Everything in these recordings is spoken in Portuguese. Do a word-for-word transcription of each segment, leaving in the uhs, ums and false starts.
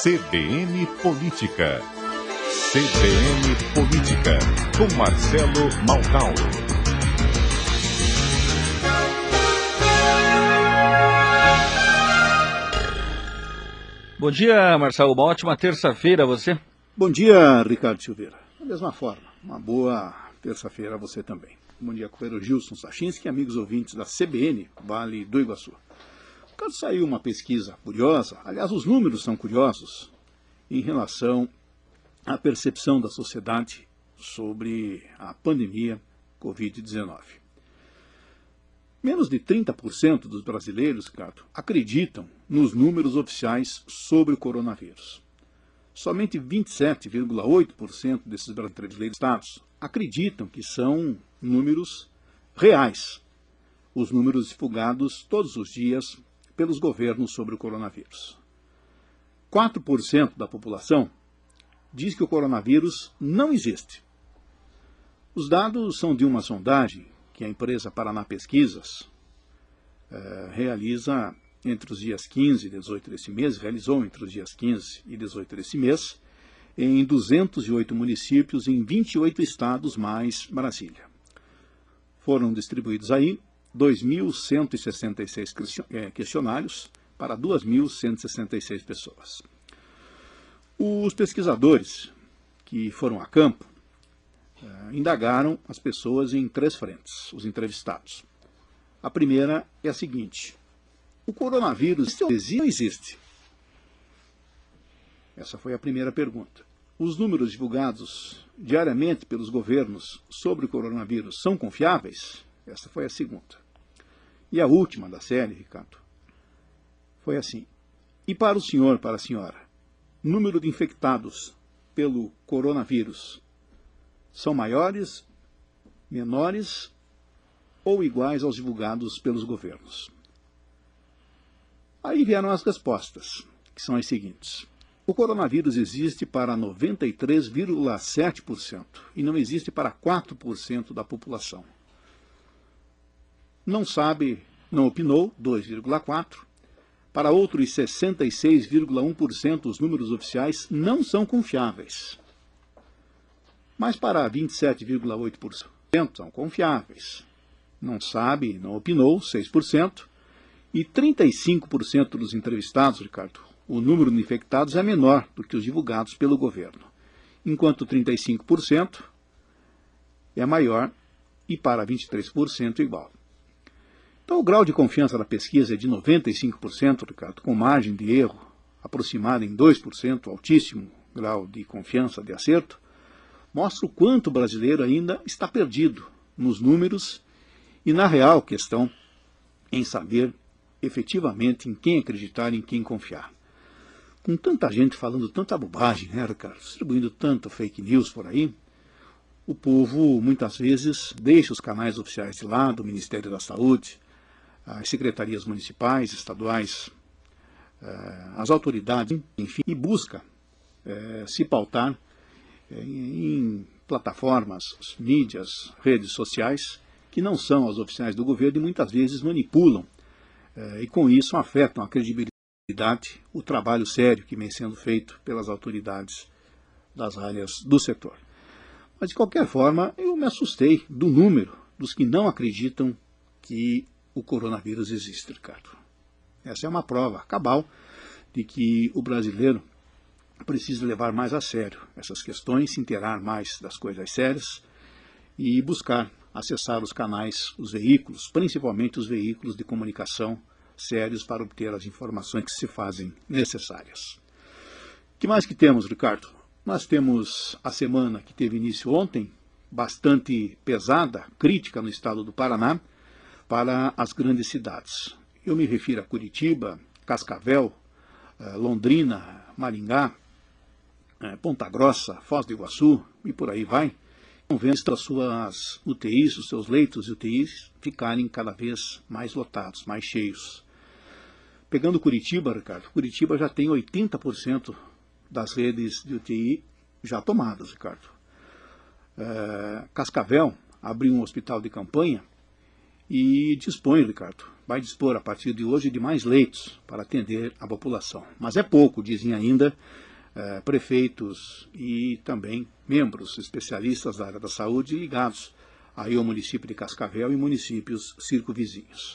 C B N Política. C B N Política, com Marcelo Maltau. Bom dia, Marcelo. Uma ótima terça-feira a você. Bom dia, Ricardo Silveira. Da mesma forma, uma boa terça-feira a você também. Bom dia, companheiro Gilson Sachinski, amigos ouvintes da C B N, Vale do Iguaçu. O caso saiu uma pesquisa curiosa, aliás, os números são curiosos, em relação à percepção da sociedade sobre a pandemia covid dezenove. Menos de trinta por cento dos brasileiros, Ricardo, acreditam nos números oficiais sobre o coronavírus. Somente vinte e sete vírgula oito por cento desses brasileiros acreditam que são números reais, os números divulgados todos os dias pelos governos sobre o coronavírus. quatro por cento da população diz que o coronavírus não existe. Os dados são de uma sondagem que a empresa Paraná Pesquisas eh, realiza entre os dias quinze e dezoito desse mês, realizou entre os dias quinze e dezoito desse mês, em duzentos e oito municípios em vinte e oito estados mais Brasília. Foram distribuídos aí dois mil cento e sessenta e seis questionários para duas mil cento e sessenta e seis pessoas. Os pesquisadores que foram a campo eh, indagaram as pessoas em três frentes, os entrevistados. A primeira é a seguinte: o coronavírus não existe? Essa foi a primeira pergunta. Os números divulgados diariamente pelos governos sobre o coronavírus são confiáveis? Essa foi a segunda. E a última da série, Ricardo, foi assim: e para o senhor, para a senhora, número de infectados pelo coronavírus são maiores, menores ou iguais aos divulgados pelos governos? Aí vieram as respostas, que são as seguintes: o coronavírus existe para noventa e três vírgula sete por cento e não existe para quatro por cento da população. Não sabe, não opinou, dois vírgula quatro por cento. Para outros sessenta e seis vírgula um por cento os números oficiais não são confiáveis. Mas para vinte e sete vírgula oito por cento são confiáveis. Não sabe, não opinou, seis por cento. E trinta e cinco por cento dos entrevistados, Ricardo, o número de infectados é menor do que os divulgados pelo governo, enquanto trinta e cinco por cento é maior e para vinte e três por cento igual. Então o grau de confiança da pesquisa é de noventa e cinco por cento, Ricardo, com margem de erro aproximada em dois por cento, altíssimo grau de confiança de acerto, mostra o quanto o brasileiro ainda está perdido nos números e na real questão em saber efetivamente em quem acreditar e em quem confiar. Com tanta gente falando tanta bobagem, né, Ricardo, distribuindo tanta fake news por aí, o povo muitas vezes deixa os canais oficiais de lado, o Ministério da Saúde, as secretarias municipais, estaduais, as autoridades, enfim, e busca é, se pautar é, em plataformas, mídias, redes sociais, que não são as oficiais do governo e muitas vezes manipulam é, e com isso afetam a credibilidade, o trabalho sério que vem sendo feito pelas autoridades das áreas do setor. Mas de qualquer forma, eu me assustei do número dos que não acreditam que o coronavírus existe, Ricardo. Essa é uma prova cabal de que o brasileiro precisa levar mais a sério essas questões, se inteirar mais das coisas sérias e buscar acessar os canais, os veículos, principalmente os veículos de comunicação sérios para obter as informações que se fazem necessárias. O que mais que temos, Ricardo? Nós temos a semana que teve início ontem, bastante pesada, crítica no estado do Paraná, para as grandes cidades. Eu me refiro a Curitiba, Cascavel, Londrina, Maringá, Ponta Grossa, Foz do Iguaçu e por aí vai. Vendo as suas U T Is, os seus leitos de U T Is ficarem cada vez mais lotados, mais cheios. Pegando Curitiba, Ricardo, Curitiba já tem oitenta por cento das redes de U T I já tomadas, Ricardo. É, Cascavel abriu um hospital de campanha e dispõe, Ricardo, vai dispor a partir de hoje de mais leitos para atender a população. Mas é pouco, dizem ainda eh, prefeitos e também membros especialistas da área da saúde ligados aí ao município de Cascavel e municípios circunvizinhos.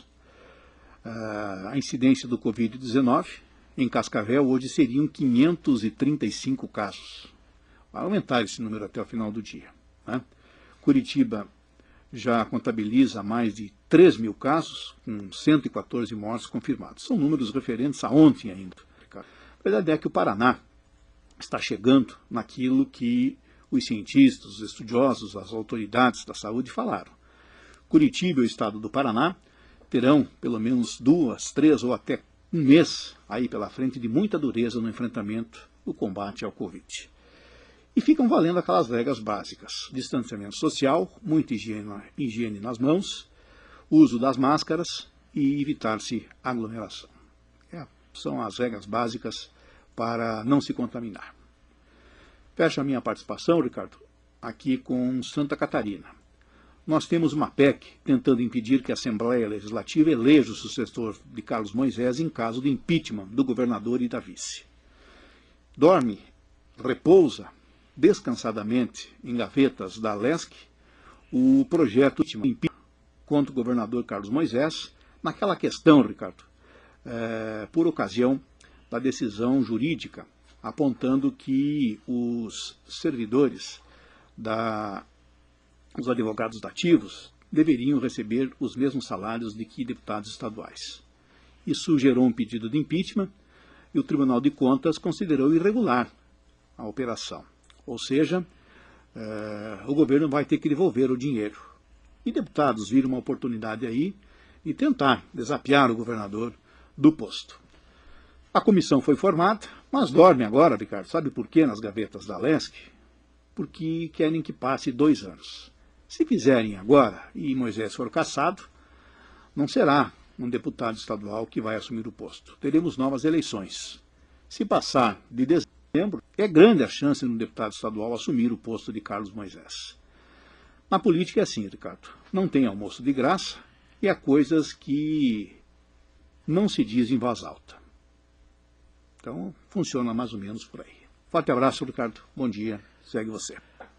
Uh, a incidência do Covid dezenove em Cascavel hoje seriam quinhentos e trinta e cinco casos. Vai aumentar esse número até o final do dia, né? Curitiba já contabiliza mais de três mil casos, com cento e quatorze mortes confirmados. São números referentes a ontem ainda. A verdade é que o Paraná está chegando naquilo que os cientistas, os estudiosos, as autoridades da saúde falaram. Curitiba e o estado do Paraná terão pelo menos duas, três ou até um mês aí pela frente de muita dureza no enfrentamento do combate ao Covid. E ficam valendo aquelas regras básicas: distanciamento social, muita higiene, higiene nas mãos, uso das máscaras e evitar-se aglomeração. É, são as regras básicas para não se contaminar. Fecho a minha participação, Ricardo, aqui com Santa Catarina. Nós temos uma P E C tentando impedir que a Assembleia Legislativa eleja o sucessor de Carlos Moisés em caso de impeachment do governador e da vice. Dorme, repousa descansadamente em gavetas da L E S C o projeto de impeachment contra o governador Carlos Moisés, naquela questão, Ricardo, é, por ocasião da decisão jurídica, apontando que os servidores, da, os advogados dativos, deveriam receber os mesmos salários de que deputados estaduais. Isso gerou um pedido de impeachment e o Tribunal de Contas considerou irregular a operação. Ou seja, eh, o governo vai ter que devolver o dinheiro. E deputados viram uma oportunidade aí de tentar desafiar o governador do posto. A comissão foi formada, mas dorme agora, Ricardo. Sabe por quê nas gavetas da L E S C? Porque querem que passe dois anos. Se fizerem agora e Moisés for cassado, não será um deputado estadual que vai assumir o posto. Teremos novas eleições. Se passar de dezembro, é grande a chance de um deputado estadual assumir o posto de Carlos Moisés. Na política é assim, Ricardo. Não tem almoço de graça e há coisas que não se diz em voz alta. Então, funciona mais ou menos por aí. Forte abraço, Ricardo. Bom dia. Segue você.